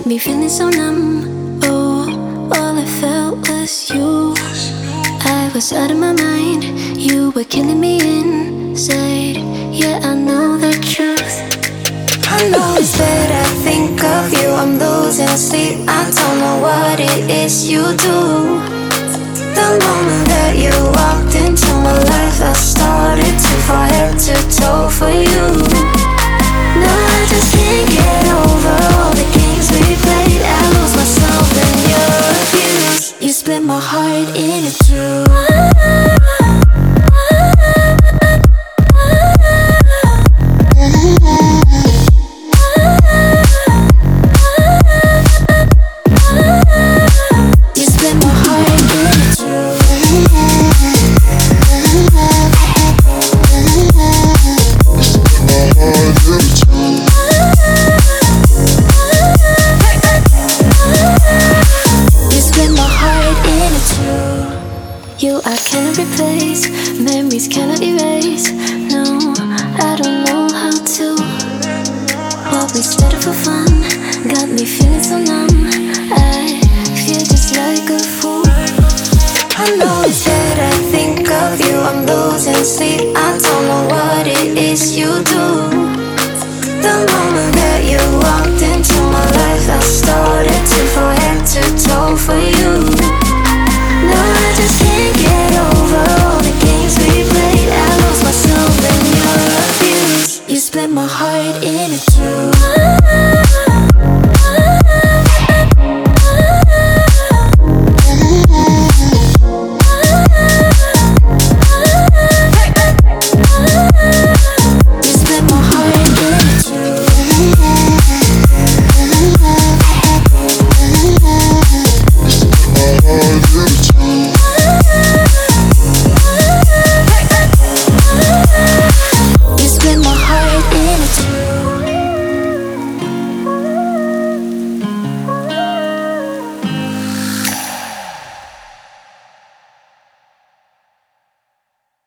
me feeling so numb. Oh, all I felt was you. I was out of my mind. You were killing me inside. Yeah, I know the truth. I know it's that I think of you. I'm losing sleep. I don't know what it is you do. The moment that you walked into my life, I started to fall head to toe for you. No, I just can't get over all the games we played. I lose myself in your abuse. You split my heart in two. You I cannot replace, memories cannot erase. No, I don't know how to. What we started for fun got me feeling so numb. I feel just like a fool. I know it's that I think of you. I'm losing sleep. I don't know what it is you do. The moment that you walked into my life, I started to fall head to toe for you.